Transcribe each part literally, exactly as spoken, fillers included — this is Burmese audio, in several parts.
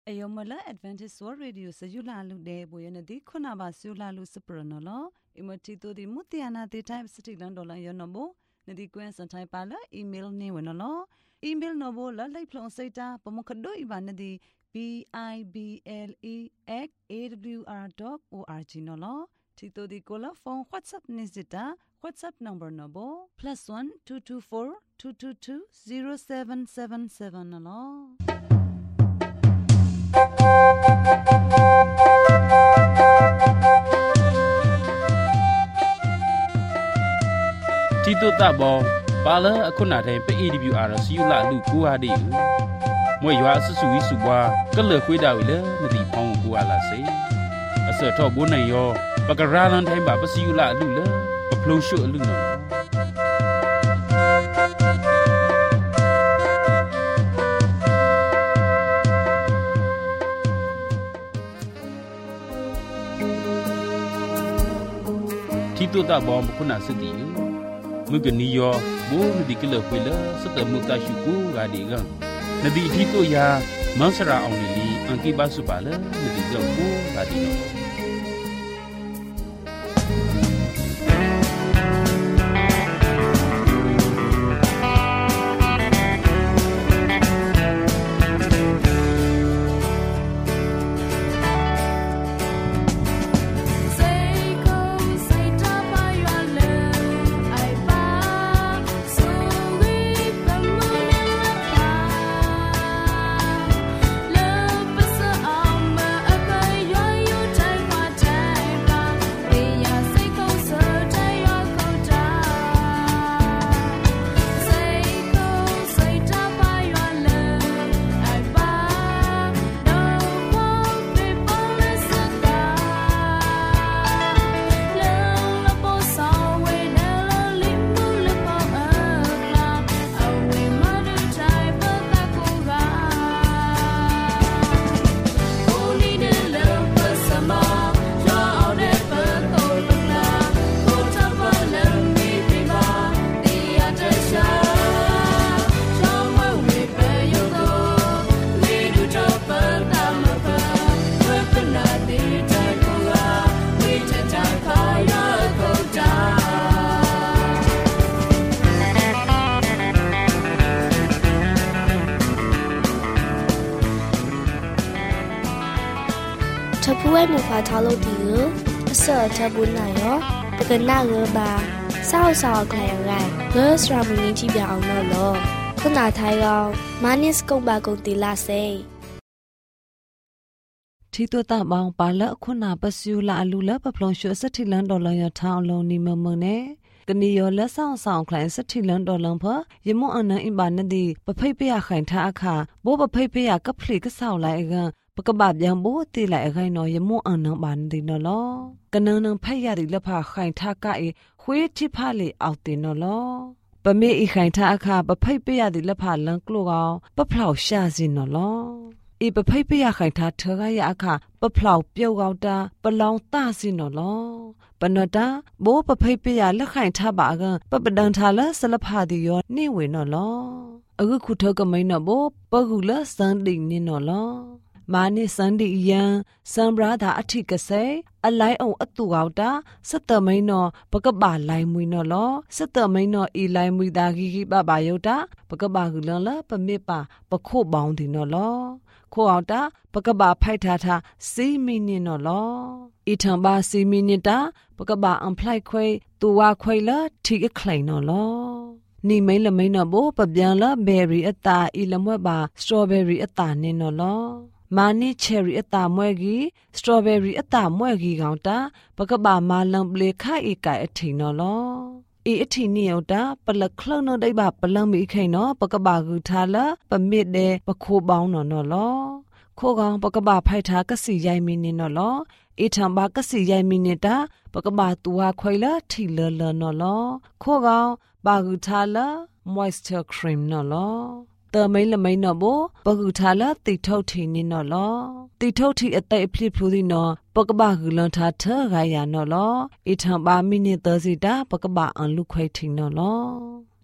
Ayomala Adventist World Radio Sayula Lude Boyanadi Kunaba Sula Lucipranola, Imotito di Mutiana the Time City Landola Yonobo, Nadi Gwen Santai Pala, email Newanolo, email Novo La Plon Seta, Pomokado Ibanadi, B I B L E at A W R dot org Nolo, Tito di Cola phone WhatsApp Nizita, WhatsApp number Nobo, plus one two two four two two two zero seven seven seven Nolo. Tito tabo pala akuna de pe A W R siu la lu ku a de mwe ywa su su wi su bwa ka le khwe da wi le na di phong ku a la se a se tho bo nai yo pa ka ra lan thai ba pa siu la lu le pa phlong shu lu no Tito tabo kuna se di Mugani yo, bo di kilo kwila, sata muta syuku gadi gang. Nadi tito ya, mansara onili, angki basu pala, nadi gampu gadi no. Tapuai muka thalo diu, asa tabun na yo, pagka na nga ba, sao-sao kaya nga, nurse ramuni chibya ang nolo, kuna tayo, manis kong bagong tila say. Tito ta bang pala kuna pasu la alula pa plong shu sa tilan dola yo taong long ni mamone. Kani yo la sao-sao kaya sa tilan dolang pa, yamo ana imba na di, papay paya kain ta aka, bo papay paya kapli ka sao la ega, Pagkabab yang bo tila egay no yamo ang nang bandi no lo. Kanang nang payari lapa kain ta ka e huwe tipali auti no lo. Pame i kain ta aka papay payari lapa lang klugao paplau siya zin no lo. I papay paya kain ta tagaya aka paplau piyaw gao da palaw ta zin no lo. Panada bo papay paya la kain ta ba aga papadang ta la salapa di yo niwe no lo. Aga kuto kamay na bo pagula sanding ni no lo. Mani sandi yan sambra da atika say alai on atu gauta sata mai no pakaba lai mui no lo sata mai no i lai mui da gi gi ba ba yota pakaba gu lan la pame pa pakho baung di no lo kho auta pakaba phai tha tha si minute no lo i thang ba si minute ta pakaba am phlai khoi tu wa khoi la thi a khlai no lo ni mai la mai no bo pa byan la berry atta i la mwe ba strawberry atta ne no lo Mani cherry ata mwegi, strawberry ata mwegi gaunta, pagkaba malang bleka ika eti no lo. I eti ni yauta, pala klong no daiba palang mi ikay no, pagkaba gutala, pamit de pakho baung no no lo. Ko gang pagkaba paita kasi yay mini no lo, itang ba kasi yay mini ta, pagkaba tuwa kwayla tila la no lo. Ko gang bagutala, moisture cream no lo. The mail may no bo, Bagutala, the toti ni no lo. The toti at the plipudi no, Bogabagulanta Raya no lo. It ba minute the zida, Bogaba and look waiting no lo.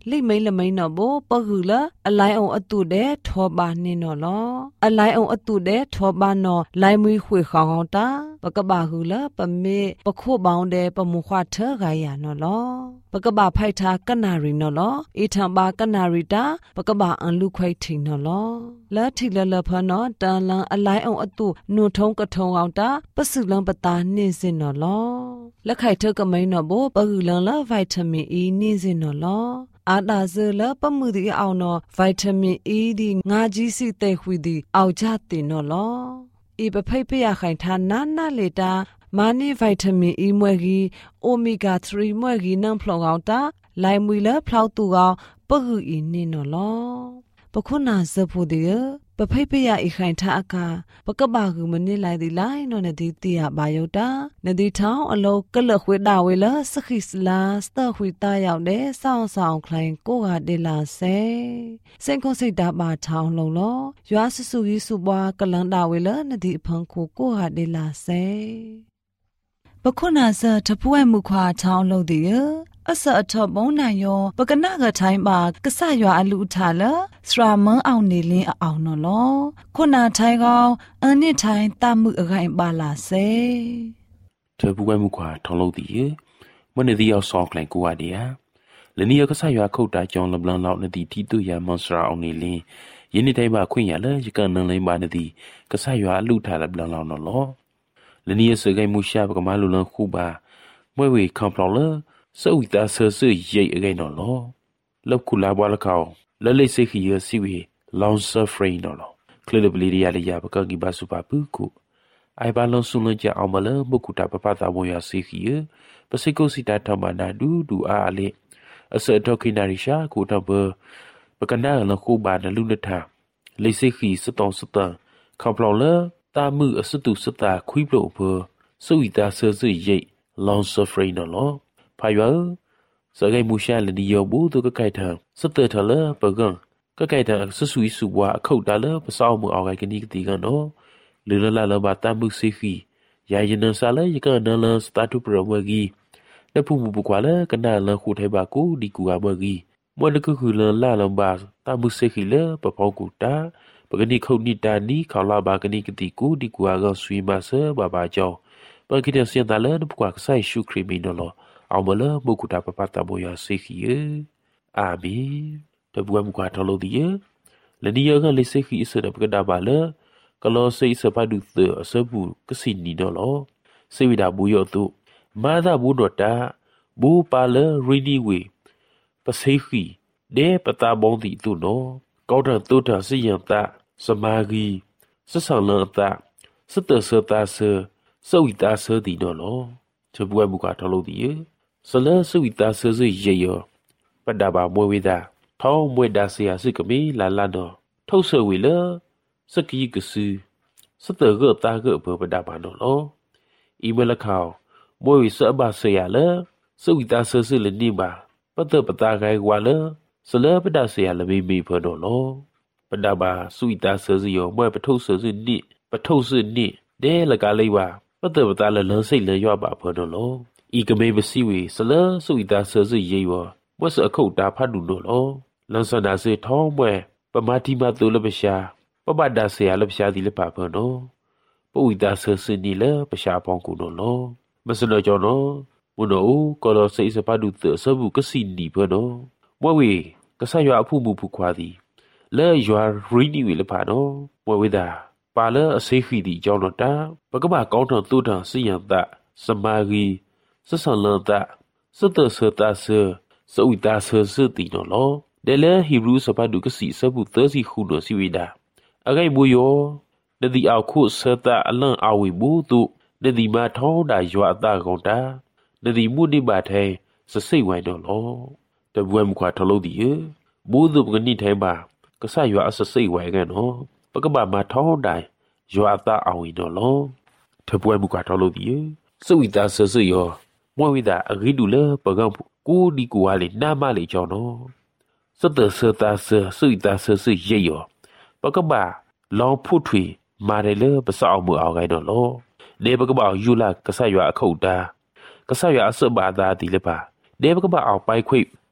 လိမိလမိန်နော်ဘောပဂူလာအလိုက်အောင်အတုတဲ့ထောပါနေနော်လောအလိုက်အောင်အတုတဲ့ထောပါနော်လိုင်မွေခွေခေါအောင်တာပကဘာဟူလာပမေပခို့ပေါင်းတဲ့ပမုခွာထဲခါရနော်လောပကဘာဖိုက်တာကနာရီနော်လောအီထံပါကနာရီတာပကဘာအန်လူခွိထိနော်လောလာထီလလဖနော်တန်လန်အလိုက်အောင်အတုနုထုံးကထုံအောင်တာပစုလန်ပတာနေစင်နော်လောလက်ခိုက်ထကမိန်နော်ဘောပဂူလန်လာဗိုက်တာမင်အီနေစင်နော်လောအာဒါဇလပမှုဒီအောင်နော်ဗိုက်တာမင်အီဒီငါကြီးစီတဲ့ခွေဒီအောက်ကြတင်နော်လောဤပဖိတ်ဖရခိုင်ထာနာနာလေတာမာနီဗိုက်တာမင်အီမွဲကြီးအိုမီဂါသရီမွဲကြီးနံဖလောကောင်တာလိုင်မွေလဖလောက်တူကောင်ပဂူအီနေနော်လောပခုနာဇဖို့ဒီပဖိတ်ပရအိခိုင်ထာအခါပကဘာကူမနစ်လိုက်ဒီလိုက်နော်နဒီတီယဘာယုတ်တာနဒီထောင်းအလောကလခွေဒါဝေလစခိစလာစတခွေတာရောက်တဲ့ဆောင်းဆောင်ခလိုင်ကိုကဒေလာဆဲစင်ကုစိတ်တာပါထောင်းလုံးလောရွာဆဆူကြီးစုပွားကလန်ဒါဝေလနဒီအဖန်ကိုကိုကဒေလာဆဲပခုနာဇတပွဲ့မှုခွာထောင်းလို့ဒီအစအထဘုံနိုင်ယောပကနာကထိုင်းပါကဆရွာအလူထားလစရာမန်းအောင်နေလင်းအောင်နော်လောခုနာထိုင်းကောင်အနစ်ထိုင်းတမှုအခိုင်ပါလာစေတပူဝဲမှုခွာထောင်းလို့ဒီမနေ့ဒီရောက်ဆောင်းကလိုင်ကိုရဒီယာလနီယကဆရွာခုတ်တာကြောင်းလဘလန်လောက်နေဒီတီတူရမန်စရာအောင်နေလင်းယင်းနေ့တိုင်းမှာခွင့်ရလဲရကန်နန်လိမ့်ပါနေဒီကဆရွာအလူထားလဘလန်လောက်နော်လောလနီယစဂိုင်မှုရှာပကမလူလန်ခုပါမွဲဝေခံပလောလစောဝီတာဆဆရိတ်အကိနော်လောလောက်ခုလာဘွားလကောက်လလိစိခီရစီဝီလောင်ဆာဖရိန်နော်လောကလလပလီရီယာလီယာပကကီဘာစုပါပူခုအိုင်ဘာလွန်ဆုလွန်ကြအောင်မလဘကုတာပပတာဘွန်ရစီခီရပစိကိုစီတာထမနာဒူဒူအားလေအစတော့ခိနာရီရှာကိုတဘပကနာလခုဘာနလူနထလိစိခီစတောစတခေါပလောလတာမှုအစတုစတာခွိပလို့ဘစောဝီတာဆဆရိတ်လောင်ဆာဖရိန်နော်လောဖာယောစဂိုင်မူရှာလဒီယောဘူးတုကကိုက်ထစတထလပကံကကိုက်ထဆဆူဆူဘွားအခုတ်တာလပစောင်းမှုအောက်ကနီကတိကန်တော့လေလလလဘတမှုစီဖီယာယနဆာလယကနလစတာတူပရဝဂီနဖူမူပကွာလကနာလခုထဲပါကိုဒီကူအမဂီမွန်လကခုလလလမ်ဘာတမှုစီခီလပပောကူတာပကနိခုန်နီတာနီခေါလာဘာကနိကတိကိုဒီကူအကဆွေမဆဘာဘာကြောပကိတစင်တလနပကွာဆိုင်ရှုခရီမီနော်အောင်မလားမုကုတာပပတာဘောရစိခီအာမီတဘွမ်ကွာထလို့ဒီလနီယကလေစိခီအစရပကဒါပါလကလောစိစပဒုသအစဘူးကစီနီနော်လောစေဝိဒါဘူးယောတုမာသာဘူးတော့တာဘူးပါလရီဒီဝေပစိခီဒေပတာဘုံဒီသူနော်ကောတာတုတာစီယံတာစမာဂီစဆလတာစတစတာဆစဝိတာဆဒီနော်လောတဘွမ်ကွာထလို့ဒီဆလဆဝီတာဆဆရေယောပဒဘာမွေဝိဒါထောင်းမွေဒါစီယာစိကမီလာလာတော့ထုတ်ဆဝီလစကီကဆူစတရတာကဘပဒဘာနော်လောအီမလခေါမွေဝီစဘဆယာလဆဝီတာဆဆလနိဘာပတပတာခိုင်ဝါလဆလပဒဆယာလမီမီဖတော့လောပဒဘာဆဝီတာဆဆယောမွေပထုတ်ဆဆနိပထုတ်ဆနိဒဲလကလေးပါပတပတာလလစိတ်လရွပါဖတော့လောဤကမေပစီဝေဆလဆူဝီတာဆဆရေဝဝတ်စအခုတ်တာဖတ်တူလို့လောလန်စနာစေထောင်းပွဲပမာတိမတူလပရှာပပဒါဆေယလပရှာဒီလပါဖနောပဝီတာဆဆနီလပရှာပေါင်းကူလို့လောမစလောကြောနောမနောကောလောစေစပဒုသဆဘူးကစီနီဖနောမွေဝေကဆရွာအဖုမှုဖုခွာသည်လဲရွာရီနီဝေလပါနောမွေဝေတာပါလအစေခီဒီကြောင်းတော့တာပကပကောင်းတော်တူတော်စီယံတစမာဂီစဆလတာစတဆတာဆစဝီတာဆဆတီနော်လောဒဲလေဟီဘရူးစပဒုကစီစဘူးသစီခုနော်စီဝီဒါအဂိုင်ဘူယောဒဒီအောက်ခုဆတာအလန်အဝီဘူးတုဒဒီမာထောင်းတာရွာအတာကောင်တာဒဒီမှုနိဘာထဲစစိတ်ဝိုင်နော်လောတဘွမ်ခွာထလို့ဒီဘူးတုကနိထဲပါကဆရွာအစစိတ်ဝိုင်ကနော်ပကပမာထောင်းတိုင်ရွာအတာအဝီနော်လောတဘွမ်ခွာထလို့ဒီစဝီတာဆဆယောမွေဝိဒါအဂိဒူလပကံကိုဒီကိုဝါလေနာမလေကြောင်းနော်စတဆတာဆစဝီတာဆဆရေယောပကဘာလောင်ဖုထွေမာတယ်လေပစောက်မှုအောင်ခိုင်းတော့လောနေပကဘာယူလာကဆရွာအခုတ်တာကဆရွာအစဘာသာဒီလေပါနေပကဘာအောင်ပိုက်ခွိပ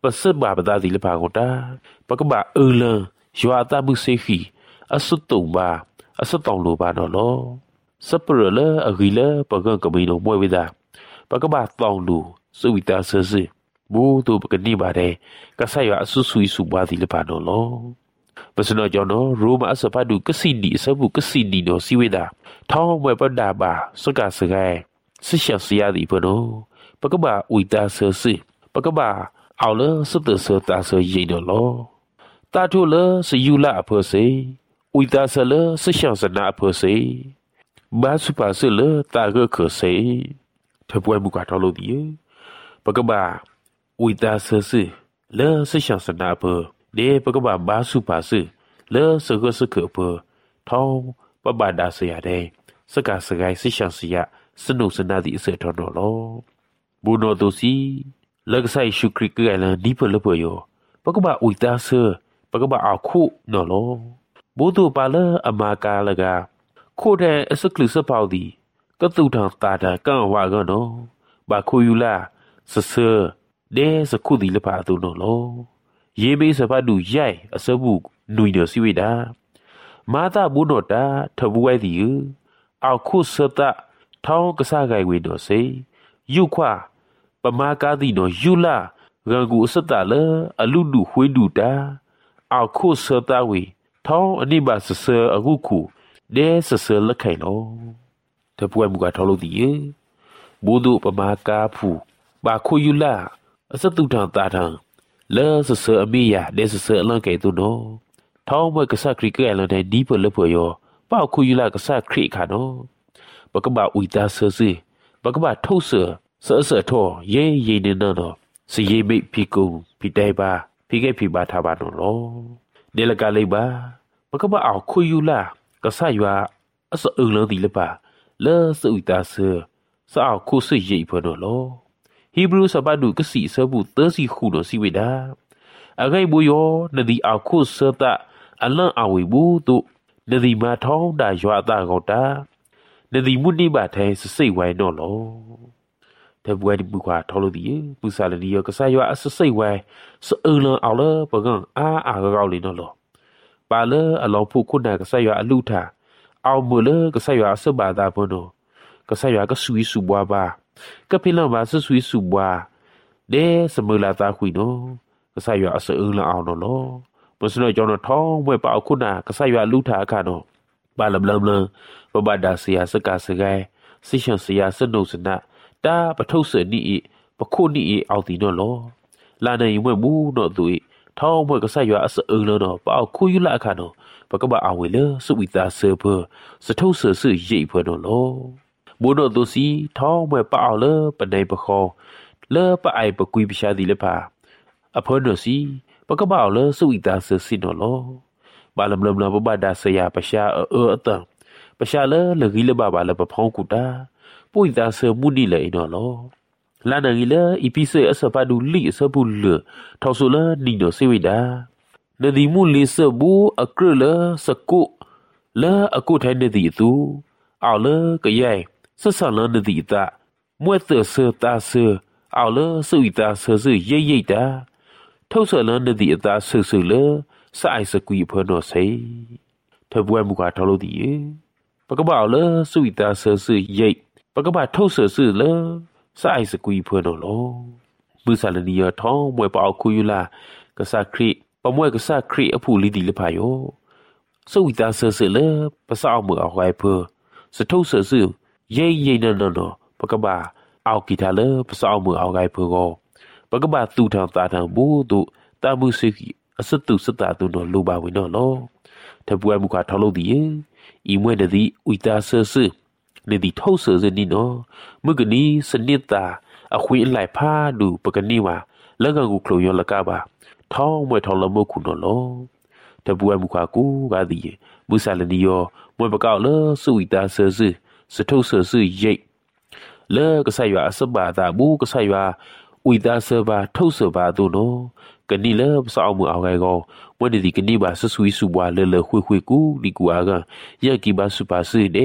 ปัสสบาปตาดิลพากตาปกบะเอลยัวตามุเซขีอสุตุบาอสุตองโลบานอลอสัปเรลอกิลปะกันกะมิโนมวยวิดาปกบะตองลูสุวิตาเซซิบูตุปกนิบาเดกะไซยะสุสุยสุบาดิลพานอลอปสนอจอนอโรมาอสปาดุกสินีสบุกสินีโนสิเวดาท้องมวยปดาบาสกาสกายสิเชเสียดิปโนปกบะวิตาเซซิปกบะเอาเลสุตเสตาเสยินโลตาทุเลสยุละอเพเสอุตาเสเลสช่างสนาอเพเสบาสุปาเสเลตาเกเคเสทบวยมุกาทอโลดีปกบะอุตาเสสเลสช่างสนาอเพเดปกบะบาสุปาเสเลสเกสเคเพทองปบาดาเสยาเดสกาสกายสิช่างเสียสนุกสนาดิเสทอนโลบุโนตุสีลักษณะชุกริกไอลันดีเปลเปยปกบะอุตาเสปกบะอาคุนอโลบูตุปาเลอมากาลกาโคเดอสกลิสปาวดีก็ตุทางตาดากันวากนอบาคุยุลาสเสเดสคุดิลปาตุนอโลเยเบสปาดูใหญ่อสบุนุยเนสิวิดามาตาบุโนตาทบวยดีอาคุสตะท้องกษาไกเวโนเซยุควาปมากาดิโนยุลารังกูสตาเลอลุดูหวยดูตาอาคุสตาเวท้องอันนี้บาสเสอกุคูเดสเสอละไข่โนทบวยมุกาทอโลดีบูดูปมากาผูบาคุยุลาอสตุทางตาทางเลสเสออเมียเดสเสอลังไก่ตุโนท้องเมื่อกษัตริย์คริกเกอร์ลันไดดีเปลเปยอป้าคุยุลากษัตริย์คริกขาโนปกบะอุยตาเสซิปกบะทุเสเสอเสอทอเย่เยเนนนอสิเยมิพิกุงพิไดบาพิเกพิบาทาบานโลเดลกาเลบาปกบะอาคุยุลากษัตริย์ยาอสอึงลังดีลปาเลสอุยตาเสสอาคุสเยพนโลฮีบรูสบาดูกสีเสบุเตสิคูโนสิเวดาอะไกบุโยนดีอาคุสตะอัลลังอาวิบูตุนดีมาท้องดายวาตากอตานดีมุนิบาไทสสิไวโนโลแต่บวยดิบุกว่าทอลดีปุสาลนียก็สายว่าสสิไวสอึงลังเอาเลปะกันอาอากะกอลิโนโลปาเลอลองผู้คุณน่ะก็สายว่าลุทาเอามือเลก็สายว่าสบาดาปโนก็สายว่าก็สุยสุบวาบาก็พิลังบาสสุยสุบวาเดสมือลาตาคุยโนก็สายว่าสอึงลังเอาโนโลปสนอจอนท้องเมื่อปาคุณน่ะก็สายว่าลุทาคาโนบาลำลำลปบาดาเสียสกาสกายสิชังเสียสนุสนะตาปะทุเสนี่ปะโคนี่เอาตีโนโลลาในเมื่อมูโนตุยท้องเมื่อก็สายว่าสอึงโนปาคุยุละคาโนปะก็บาเอาเวเลสุวิตาเซเพสทุเสสือเยเพโนโลบูโนตุสีท้องเมื่อปาเอาเลปะในปะคอเลปะไอปะกุยปิชาดิเลปาอพโนสีปะก็บาเอาเลสุวิตาเซสิโนโลบาลำลำลำปบาดาเสียปะชาเออเออตังปะชาเลเลกิเลบาบาเลปะพองกุตาปุยตาเสมุนีเลยนอลอลานังอีเลอีพิเซอสปาดูลิสบุลทอสุลนิโนเซวิดานดีมุลิสบูอักเลสกุเลอกุไทนดีตูเอาเลกะยัยสะสันลนดีตามวยเตเสตาเสเอาเลสุวิตาเสซเยเยตาทอสลนดีตาเสซเลสะไอสกุยเพโนเซทบวยมุกาทอโลดีปะกะบ่าวเลสุวิตาเสซเยปะกะบะทุเสสือเลสะไอสกุยเพโนโลมือสารนียท้องมวยปาคุยุลากษัตริย์ปมวยกษัตริย์อผู้ลิดีเลพายโยสวิตาเสสือเลภาษาเอามือเอาไว้เพอสทุเสสือเย่เย่นนนปะกะบะเอากีตาเลภาษาเอามือเอาไว้เพอโกปะกะบะตูทางตาทางบูตุตามือสิกิอสตุสตาตุนโลบาวินโลทบวยมุกาทอโลดีอีมวยนดีอุตาเสสือในที่ท่าเสือนี่เนาะเมื่อกี้นี้สนิทตาอคุยไหลผ้าดูปกันนี่ว่าแล้วก็กูคลุยละกาบะท้องมวยท้องละโมกุนโลแต่บัวมุขกูกาดีบุษาลนิโยมวยปะกาเลสุวิตาเสือสือสทุเสือสือเย่เลก็ใส่ว่าสบาตาบูก็ใส่ว่าอุยตาเสือบาทุเสือบาตัวเนาะกันนี่เลสาวมือเอาไงก็วันนี้กันนี่บาสสุยสุบวาเลเลคุยคุยกูดีกูอากันยังกี่บาสุภาษิเด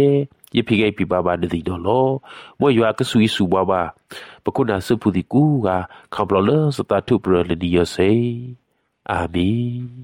ye phige pi ba ba ni do lo mo ywa ka sui su ba ba pakuna su pu di ku ga khamblo le sta thu pro le di yo se amen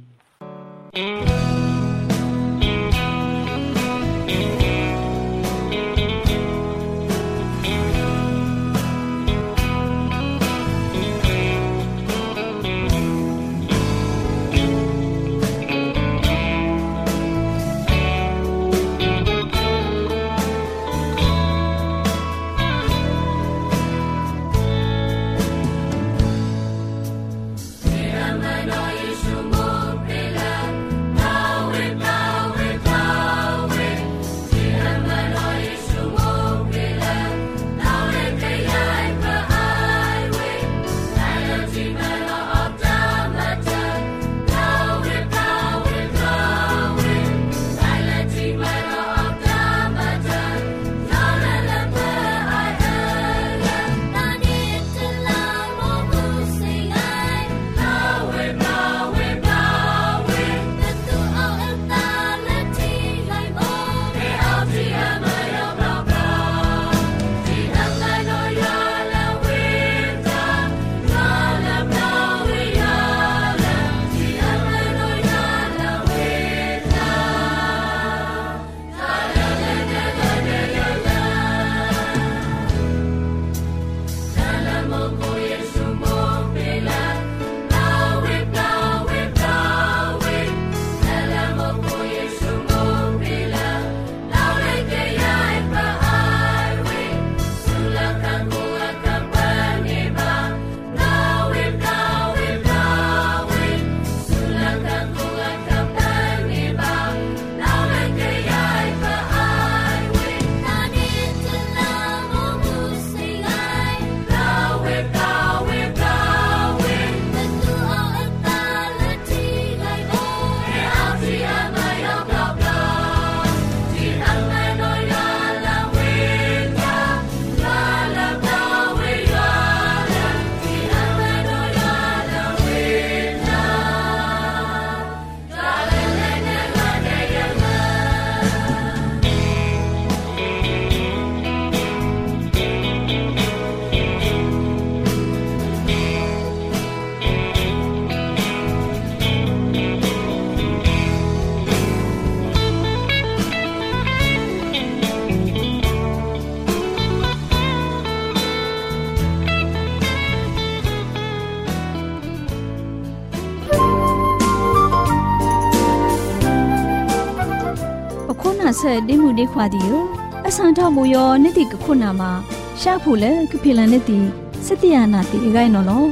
ဆက်တိမှုတွေခွာဒီယအဆန်ထောက်မူယောနေ့တိကခုနာမှာရှာဖို့လေကဖိလန်နေ့တိစတယနာတိအကိုင်နော်လော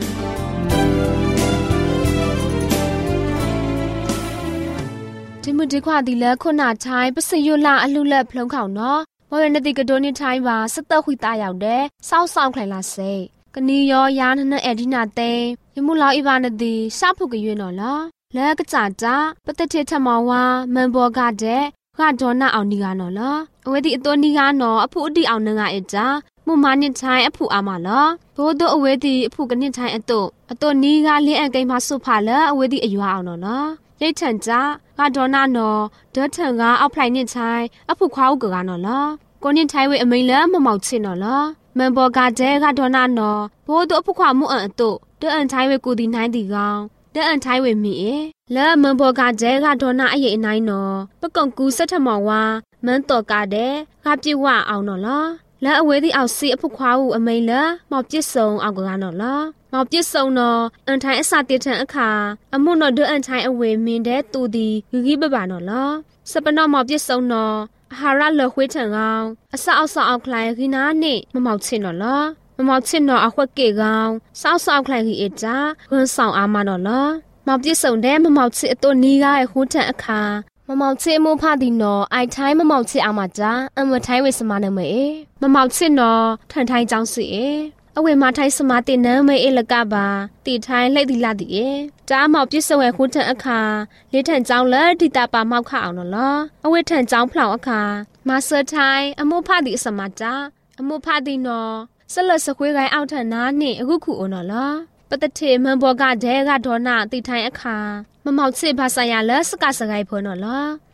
ဒီမှုဒီခွာဒီလေခုနာချိုင်းပစယွလာအလှလက်ဖလုံခေါနော်မဝဲနေ့တိကဒိုနေထိုင်းပါစတခွိတာရောက်တဲ့စောက်ဆောင်ခိုင်လာစေကနီယောယာနနအဒီနာတေယမှုလာဣဗာနတိရှာဖို့ကရွေးနော်လားလဲကကြတာပတတိထမောဝါမန်ဘောကတဲ့ကဒေါနာအောင်နီကနော်လားအဝဲဒီအတော်နီကနော်အဖူအတိအောင်နငါအကြမမနစ်ထိုင်းအဖူအာမလားဘိုးတို့အဝဲဒီအဖူကနစ်ထိုင်းအတုအတော်နီကလင်းအကိန်းမဆုဖာလဲအဝဲဒီအယွာအောင်နော်လားရိတ်ထန်ကြကဒေါနာနော်ဒေါထန်ကအောက်ဖလိုက်နစ်ထိုင်းအဖူခွားဥကကနော်လားကိုနစ်ထိုင်းဝဲအမိန်လဲမမောက်ချင်နော်လားမန်ဘောကတဲ့ကဒေါနာနော်ဘိုးတို့အဖူခွားမှုအန်အတုတဲ့အန်ထိုင်းဝဲကိုဒီနိုင်ဒီကောင်တဲ့အန်ထိုင်းဝဲမီအေလဲမန်ဘောကတဲ့ကဒေါနာအရေးအနိုင်နော်ပကုံကူစက်ထမောဝါမန်တော်ကတဲ့ကပြေဝအောင်နော်လားလဲအဝဲဒီအောင်စီအဖူခွားဥအမိန်လဲမောက်ပစ်ဆုံအောင်ကကနော်လားမောက်ပစ်ဆုံနော်အန်ထိုင်းအစာတေထန်အခါအမှုနော်တဲ့အန်ထိုင်းအဝဲမင်းတဲ့တူဒီဂီဂီပပနော်လားစပနော်မောက်ပစ်ဆုံနော်အဟာရလခွေးထန်ကောင်အစအောက်ဆောက်ခလိုက်ခီနာနေမမောက်ချင်နော်လားမမောက်ချင်နော်အခွက်ကေကောင်စောက်ဆောက်ခလိုက်ခီအကြခွန်းဆောင်အားမနော်လားမောက်ပစ်ဆုံတဲ့မမောက်ချစ်အတူနီးကားရဲ့ခိုးထန်အခါမမောက်ချစ်မိုးဖသည်နော်အိုက်ထိုင်းမမောက်ချစ်အားမကြအမထိုင်းဝေစမနမေမမောက်ချစ်နော်ထန်ထိုင်းကြောင်းစီအဝေမထိုင်းစမတင်နမေအလကပါတီထိုင်းလက်ဒီလာဒီတာမောက်ပစ်ဆုံရဲ့ခိုးထန်အခါလေးထန်ကြောင်းလက်ဒီတာပါမောက်ခအောင်နော်လားအဝေထန်ကြောင်းဖလောင်အခါမာဆာထိုင်းအမိုးဖသည်အစမကြအမိုးဖသည်နော်ဆလစခွေးကိုင်းအောက်ထန်နာနေအခုခုအော်နော်လားပတတိမန်ဘောကဒဲကဒေါနာတိထိုင်အခါမမောက်ချစ်ဘာဆိုင်ရလဲစကစကိုင်ဖော်နော်လား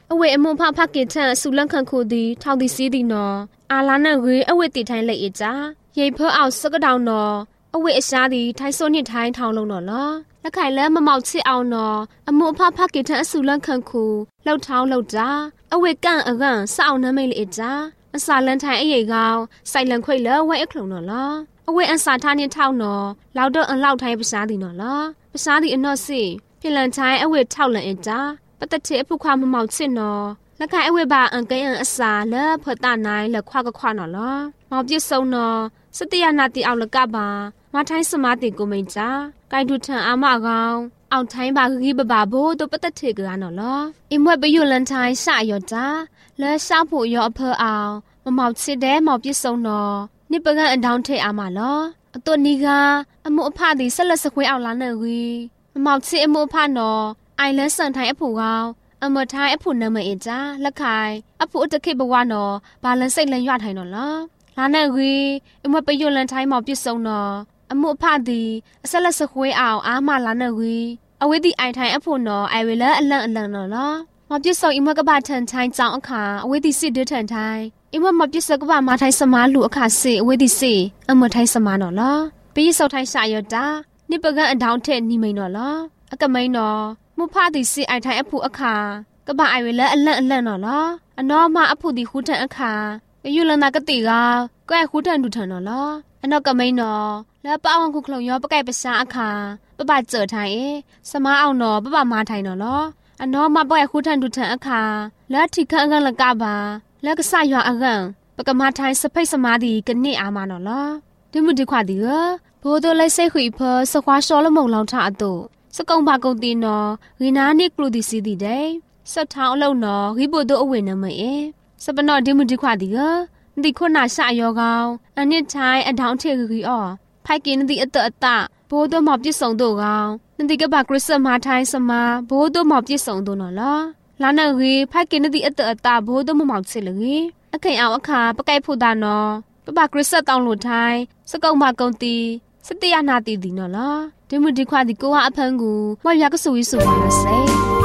အဝေအမွန်ဖဖကေထန်ဆူလန်ခန်ခိုဒီထောက်ဒီစီဒီနော်အာလာနရေအဝေတီထိုင်းလေအကြရိဖောအောင်စကတောင်နော်အဝေအရှားဒီထိုင်းစုံနှစ်ထိုင်းထောင်းလုံးနော်လားလက်ခိုင်လဲမမောက်ချစ်အောင်နော်အမွန်ဖဖကေထန်ဆူလန်ခန်ခိုလောက်ထောင်းလောက်ကြအဝေကန်အကန်စအောင်နမိတ်လေအကြအစာလန်ထိုင်းအယေကောင်စိုက်လန်ခွေလဲဝဲအခလုံနော်လားအဝေအစာထားနှစ်ထောင်းနော်လောက်တော့အလောက်ထိုင်းပစားဒီနော်လားပစားဒီအနော်စီဖိလန်ထိုင်းအဝေထောက်လန်အကြပတတိအဖုခွာမမောက်ချစ်နော်လက်ခိုင်အဝေပါအန်ကိအအစာလဲဖတ်တနိုင်လက်ခွာကခွာနော်လားမောင်ပြစ်ဆုံးနော်စတရနာတီအောင်လကပါမထိုင်းစမာတီကိုမိန်ကြကိုင်တူထန်အာမကောင်အောင်ထိုင်းပါဂီဘဘာဘိုတို့ပတတိကနော်လားအမွဲ့ပယွလန်ထိုင်းရှာရောကြလဲရှာဖို့ရောအဖအောင်မမောက်ချစ်တဲ့မောင်ပြစ်ဆုံးနော်နိပကန်အတောင်းထဲအာမလားအတုနီကအမှုအဖသည်ဆက်လက်စခွေးအောင်လာနေဝီမမောက်ချစ်အမှုအဖနော်အိုင်လန်ဆန်ထိုင်းအဖူကောင်အမထိုင်းအဖူနမအင်ကြလက်ခိုင်အဖူအတခိဘဝနော်ဘာလန်စိတ်လန်ရွထိုင်နော်လားလာနေဝီအမွဲ့ပယွလန်ထိုင်းမောင်ပြစ်ဆုံးနော်အမှုအဖသည်အဆက်လက်စခွေးအောင်အာမလာနေဝီအဝေးဒီအိုင်ထိုင်းအဖူနော်အိုင်ဝေလအလန့်အလန့်နော်လားမောင်ပြစ်ဆုံးအမွဲ့ကဘာထန်ထိုင်းကြောင်းအခါအဝေးဒီစစ်ဒထန်ထိုင်းအမွဲ့မပြစ်စကဘာမထိုင်းစမားလူအခါစေအဝေးဒီစေအမွဲ့ထိုင်းစမားနော်လားပြီးစောက်ထိုင်းရှာရတာနိပကန်အတောင်းထဲနီမိန်နော်လားအကမိန်နော်မူဖားဒီစီအိုင်ထိုင်အဖူအခါကဘာအိုင်ဝဲလဲအလန့်အလန့်နော်လားအနော်မအဖူဒီခူးထန်အခါယူလနာကတိကကွဲခူးထန်ဒူထန်နော်လားအနော်ကမိန်နော်လဲပအောင်ခုခလုံရောပကိုက်ပစာအခါပပကြော်ထိုင်စမအောင်နော်ပပမာထိုင်နော်လားအနော်မပွဲခူးထန်ဒူထန်အခါလဲထိခန့်ကန်လကပါလဲကဆရွာအကန်ပကမာထိုင်စဖိတ်စမာဒီကနစ်အာမနော်လားဒီမှုဒီခွာဒီကဘိုးတို့လိုက်စိတ်ခွေဖစခွာရှောလမုံလောင်ထအတူစကုံပါကုန်တီနော်ဂီနာနိကလူဒီစီဒီတဲ့ဆက်ထောင်းအလုံးနော်ဂီဘိုတို့အဝေနမအေစပနော့ဒီမှုဒီခွာဒီကဒီခုနာရှာယောကောင်အနစ်ထိုင်းအထောင်းထေဂီအောဖိုက်ကင်းဒီအတအတဘိုးတို့မောက်ပြစ်ဆောင်တို့ကောင်ဒီကဘာခရစ်စမထိုင်းစမဘိုးတို့မောက်ပြစ်ဆောင်တို့နော်လားလာနဂီဖိုက်ကင်းဒီအတအတဘိုးတို့မမောက်ချစ်လေအခိန်အောင်အခါပကိုက်ဖို့တာနော်ပပခရစ်စတောင်းလို့ထိုင်းစကုံပါကုန်တီစတရနာတီဒီနော်လားဒီမှုဒီခွာဒီကိုကအဖန်ကူမရကဆူဝီဆူပါလားစေ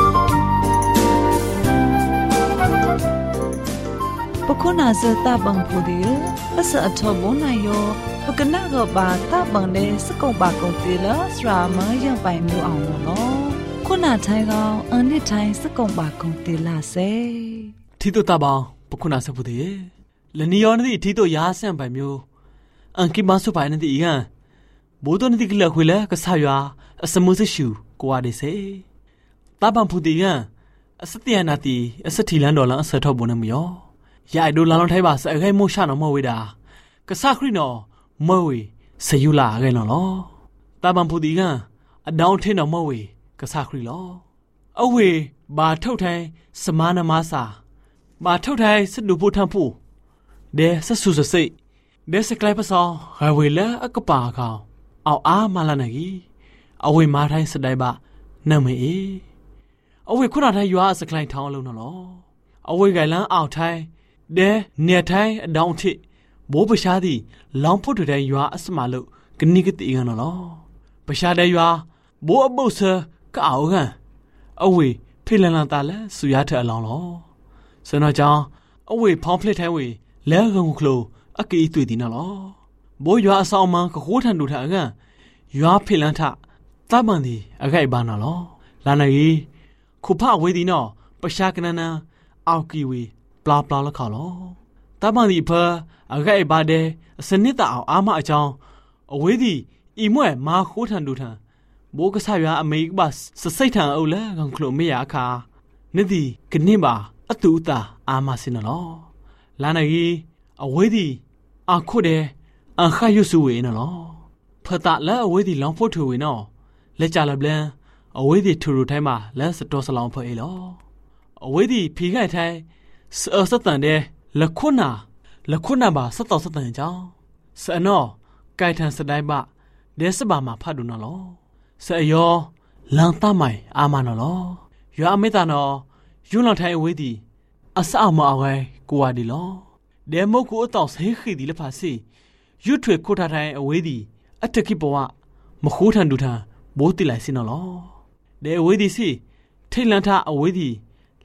ပခုနာစတာဘန်ဖူဒီအစအထောဘုံနိုင်ယောပကနာကဘာတာဘန်တဲ့စကုံပါကုန်တီလာစရာမရပိုင်မျိုးအောင်နော်ခုနာထိုင်ကောင်အန်နစ်ထိုင်စကုံပါကုန်တီလာစေထီတုတာဘောင်ပခုနာစဖူဒီလနီယောနဒီထီတုရာဆန်ပိုင်မျိုးအန်ကိမဆုပိုင်နဒီအန်ဘိုးတော်နဒီကလခွေလကဆာရွာအစမှုစရှူကိုဝါဒီစေတပန်ဖူတီကန်အစတယနာတီအစထီလန်ဒေါ်လာအစထောက်ဘုံနမယောရိုင်ဒိုလာလွန်ထိုင်ပါစအခိုင်မို့ရှာနော်မဝေတာကဆာခရီနော်မဝေစယူလာခိုင်နော်လောတပန်ဖူတီကန်အဒေါင်းထင်းနော်မဝေကဆာခရီလောအဝေဘာထုတ်ထိုင်စမာနမစာဘာထုတ်ထိုင်စဒူဖို့ထန်ဖို့ဒဲဆဆူစစိတ်ဒဲစကလိုက်ပစောဟဝေလာအကပါကောင်အောက်အားမလာနေကြီးအဝေမာထိုင်းစတိုင်ပါနမေအေအဝေခုနထိုင်းရွာစကလိုက်ထောင်းလုံးနော်အဝေကလန်းအောက်ထိုင်းဒဲနေထိုင်းအဒေါင်းထိဘိုးပရှားသည်လောင်ဖို့ထိုင်ရွာအစမလို့ကနိကတိကနော်ပရှားတဲ့ရွာဘိုးအပုတ်ဆကောက်ကန်အဝေဖိလန်လန်တာလဲစူရထအလောင်းလောစနော်ကြောင့်အဝေဖောင်းဖလက်ထိုင်းဝေလဲကုံခလိုအကီတွေ့ဒီနော်ဘိုးရွာအဆောင်မကခိုးထန်တူထအကန်ရွာဖိလန်ထတပန်ဒီအခိုက်ပါနော်လောလာနေခုဖဝေးဒီနော်ပရှာကနနအောက်ကီဝေပလာပလာလခါလောတပန်ဒီဖအခိုက်ပါတဲ့စနစ်တအောင်အာမအကြောင်းအဝေးဒီအီမွဲမာခိုးထန်တူထန်ဘိုးကဆရွာအမေကဘတ်စစိတ်ထန်အုပ်လဲကန်ခလိုမေရအခါနိဒီကနိပါအတူတာအာမစင်နော်လာနေအဝေးဒီအခုတဲ့အခါယူဆူဝေနော်ဖတာလဲအဝေးဒီလောင်ဖို့ထူဝေနော်လက်ကြလပလန်အဝေးဒီထူထူထိုင်းမှာလက်စတော်စလောင်ဖေးလောအဝေးဒီဖီခိုင်ထိုင်းစစတန်တဲ့လခုနာလခုနာပါစတော်စတန်ကြောင်းစနော်ကိုင်ထန်စတိုင်းပါဒဲစပါမှာဖတ်ဒူနော်လောစယောလန်တမိုင်အာမနော်လောရွာမေတာနော်ယူလောင်ထိုင်းအဝေးဒီအစအမအဝဲကိုဝါဒီလောဒဲမုတ်ကိုအတောက်ဆေးခီဒီလဖာစီယူထွေခိုထားထိုင်အဝေးဒီအတကိဘဝမခိုးထန်ဒူထန်ဘိုးတိလိုက်စင်နော်ဒဲအဝေးဒီစီထိတ်လန်ထအဝေးဒီ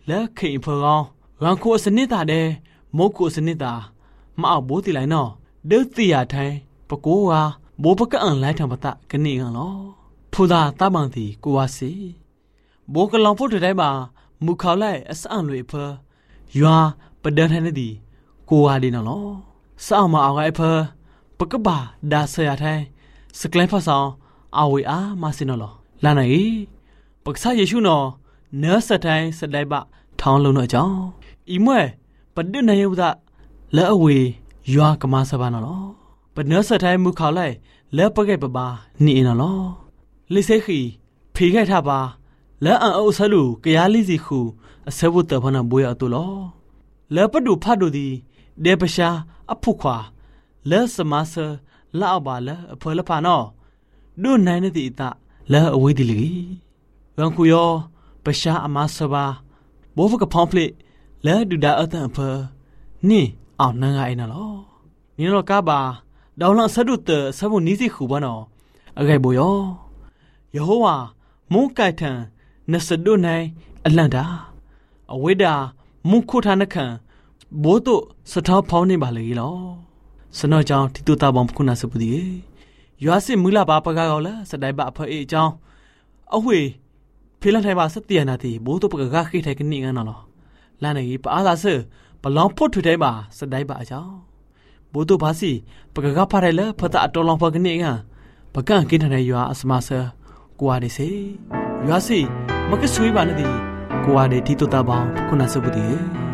และเข่งเพลองรังโคสนิตาเดโมโคสนิตามาเอาโบติไหลนอเดือดตียาไทยปะกูว่าโบปะกะอันไหลทำปะตะกันนี่กันลอพูดาตาบางทีกูว่าสิโบกะลองพูดถึงได้บ่ามุขาวไล่อสอันเลยเพอยัวประเดินให้นดีกูว่าดีนอลอสาวมาเอาไอ้เพอปะกะบ่าดาเสียไทยสกเลนภาษาเอาไว้อามาสินอลอลาไหนปกษาเยซูนอเนื้อสะไทยสะได้บะท้องลงหน่อยจ้าอีเมื่อประเดินในยุดะและเอาไว้ยัวกะมาสบานอลอปะเนื้อสะไทยมุขาวไล่และปะเกปะบานี่นอลอลิเซขีผีไก่ท่าบาและอันเอาสลูกยาลิซิคูအစဝတ်တဖနာဘွေအတူလောလဲပဒုဖတ်ဒူဒီဒေပရှာအဖုခွာလဲစမဆာလာဘာလဲအဖေလဖာနောဒုနိုင်နေတိတလဲအဝေးဒီလီရန်ခုယောပရှာအမဆဘာဘောဖကဖောင်းဖလက်လဲဒူဒါအတန်ဖနိအောင်နန်းငါအိနလောနိလောကဘာဒေါလဆဒုတဆဘုနီစီခုဘနောအဂိုင်ဘောယောယေဟောဝါမုန်ကိုက်ထံနစဒုနိုင်အလန်တာအဝိဒါမုခုထာနခံဘိုးတို့စထောဖောင်းနေပါလေလောစနောကြောင့်တိတုတာဘောင်ခုနာစပူဒီရွာစစ်မူလာပါပကားကောလားစတိုင်ပါဖအေအကြောင်းအဝေဖေလန်ထိုင်ပါစတိယနာတိဘိုးတို့ပကားခိထိုင်ကနေငန်းနော်လာနေပါအားသာစဘလောင်ဖို့ထွေတိုင်းပါစတိုင်ပါအကြောင်းဘိုးတို့ဘာစီပကားဖရဲလဲဖတာအတော်လောင်ဖကနေငန်းပကန့်ကင်းတဲ့ရွာအစမဆာကွာဒီစေရွာစီမကဆွေးပါနဲ့ဒီကိုဝါဒီတီတိုတာဘောင်ခုနစပုတီ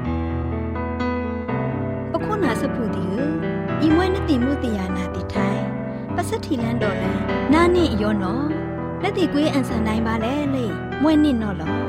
အခုနစပုတီဤမွေးနတိမှုတရားနာတိထိုင်ပစတိလန်တော်လန်နာနိယောနော်လက်တိကွေးအန်ဆန်နိုင်ပါလေလေမွေးနစ်နော်လော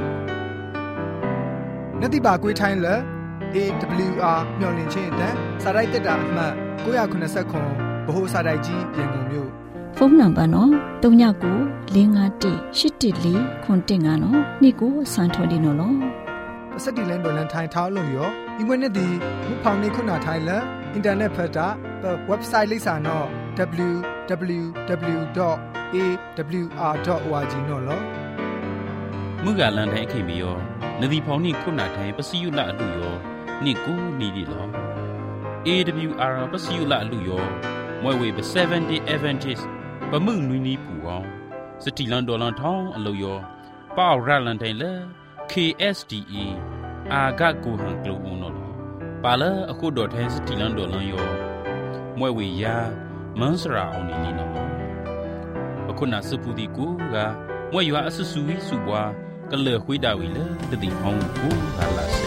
နတိပါကွေးထိုင်လေ A W R မျော်လင့်ခြင်းအတန်းစာရိုက်တက်တာအမှတ်၉၇၀ခွန်ဗဟိုစာရိုက်ကြီးရန်ကုန်မြို့ဖုန်းနံပါတ်နော်၃၉ကို၄၅၁၈၁၄ခွန်တင်ငါနော်နေ့ကိုစံထော်ဒီနော်လောပစတိလန်ဒေါ်လန်ထိုင်ထောင်းလို့ရောဒီမွေးနေ့ဒီမူဖောင်နေခုနာထိုင်လအင်တာနက်ဖတ်တာ website လိပ်စာနော် w w w dot a w r dot org နော်လောမူကလန်ထိုင်ခင်ပြီးရောနဒီဖောင်နေခုနာထိုင်ပစီယုလအလူရောနေ့ကိုနီဒီလော A W R ပစီယုလအလူရောမွဲဝေပseventy Adventistပမှုနွီနီပူအောင်စတီလန်ဒေါ်လန်ထောင်းအလို့ရောပေါရလန်တိုင်လေ K S D E အာဂတ်ကိုဟန်ကလိုဦးနော်ပါလာအခုဒေါ်ထိုင်းစတီလန်ဒေါ်လန်ရောမွဲဝေယာမန်စရာအောင်နီလီနော်အခုနာစပူဒီကူကမွဲရွာအဆဆူဝီစုပွားကလေခွေးတာဝီလေတတိအောင်ကိုဟာလာစေ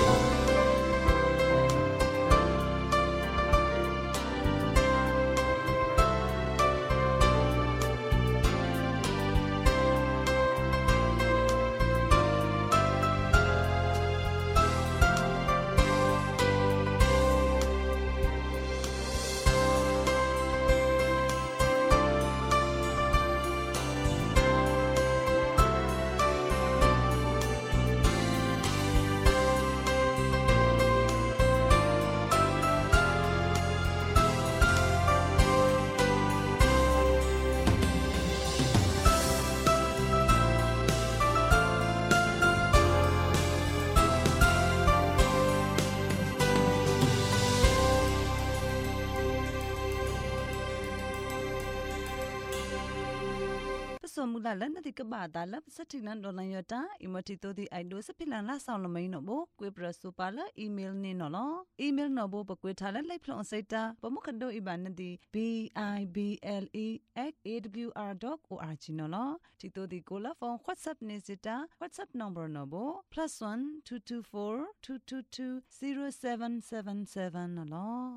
สมมุติแล้วนั่นที่กบาดาแล้วสักทีนั้นโดนยอดตาอิมติโตที่ไอดูสักพิลันละสาวละไม่หนอบุกวยประสุปาละอีเมลนี่หนอลออีเมลหนอบุปกวยทาละไล่พลองไซตาปมุขดโดอีบานนั่นที่ b i b l e at a w r dot org หนอลอที่โตที่กูละฟอง WhatsApp นี่สิตา WhatsApp number หนอบุ plus one two two four two two two zero seven seven seven หนอลอ